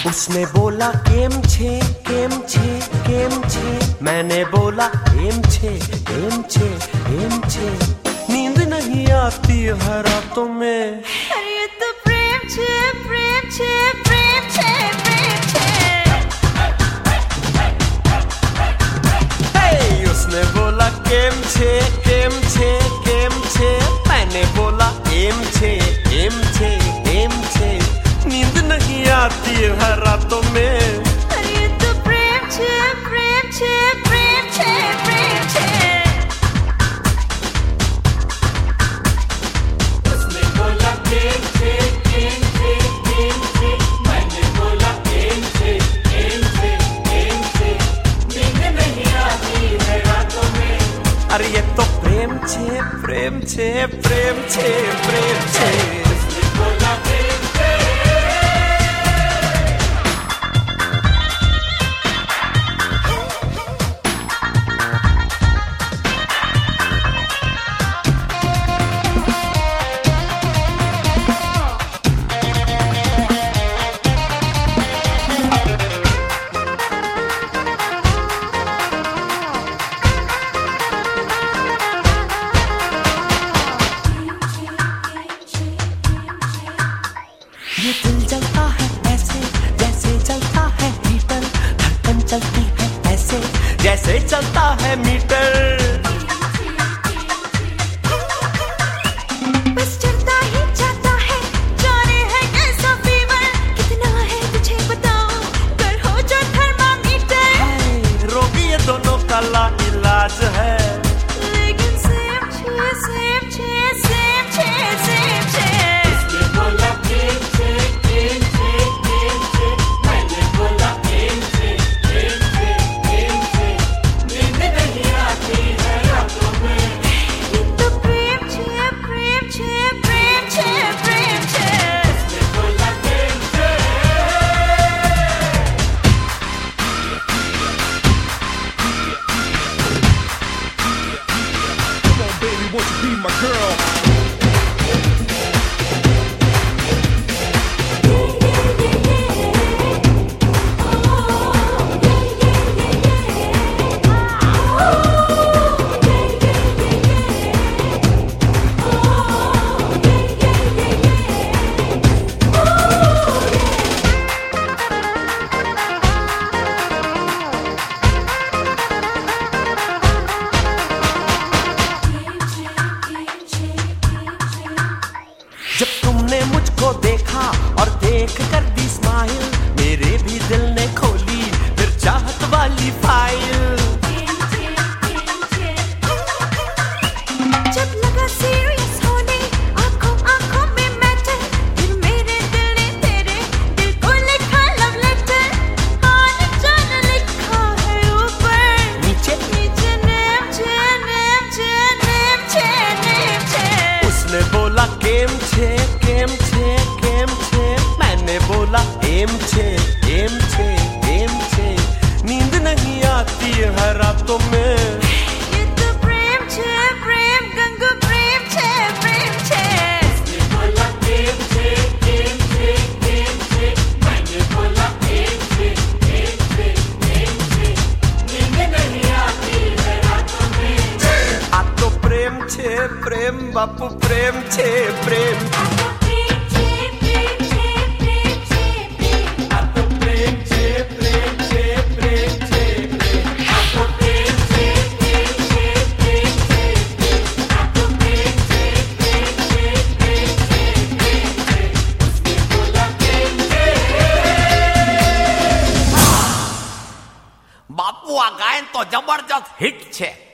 उसने बोला केम छे केम छे केम छे, मैंने बोला एम छे एम छे एम छे। नींद नहीं आती है रातों में, अरे ये तो प्रेम छे प्रेम छे प्रेम छे प्रेम छे। हे उसने बोला केम छे केम छे केम छे, मैंने बोला एम छे एम छे एम छे। नींद नहीं आती है रातों में, अरे ये तो प्रेम छे प्रेम छे प्रेम छे प्रेम छे। उसने बोला केम छे केम छे केम छे, मैंने बोला एम छे एम छे एम छे। नींद नहीं आती है रातों में, अरे ये तो प्रेम छे प्रेम छे प्रेम छे प्रेम छे। उसने बोला प्रेम छे। ये दिल जलता है ऐसे जैसे जलता है हीटर, धड़कन चलती है ऐसे जैसे चलता है मीटर। बस चलता ही जाता है, जाने है कैसा फीवर, कितना है तुझे बताऊं, कर हो जो थर्मामीटर। रोगी ये दोनों का लाइलाज है, लेकिन सेम छे सेम छे सेम छे सेम छे। उसने बोला केम छे केम छे केम छे, मैंने बोला एम छे एम छे एम छे। नींद नहीं आती है रातों में, ये तो प्रेम छे प्रेम छे प्रेम छे प्रेम छे। उसने बोला केम छे। Come on, baby, won't you be my girl? जब तुमने मुझको देखा और देख कर दी स्माइल, मेरे भी दिल ने खोली फिर चाहत वाली फाइल। जब लगा सीरियस होने आंखों आंखों में मैटर, फिर मेरे दिल ने तेरे दिल को लिखा लव लेटर। हाल जान लिखा है ऊपर नीचे नीचे नेम छे नेम छे नेम छे नेम छे। उसने बोला केम छे केम छे केम छे, मैंने बोला एम छे एम छे एम छे। नींद नहीं आती है रातों में, ये तो प्रेम छे प्रेम गंगू प्रेम छे प्रेम छे। उसने बोला केम छे केम छे केम छे, मैंने बोला एम छे एम छे एम छे। नींद नहीं आती है रातों में, आ तो प्रेम छे प्रेम बापू प्रेम छे प्रेम। प्रेम छे प्रेम छे प्रेम छे प्रेम। अब तो प्रेम छे प्रेम छे प्रेम छे प्रेम। अब तो प्रेम छे प्रेम छे प्रेम छे प्रेम। अब तो प्रेम छे प्रेम छे प्रेम छे प्रेम छे। उसने बोला केम छे। બાપુ આ ગાયન તો જબરજસ્ત હિટ છે।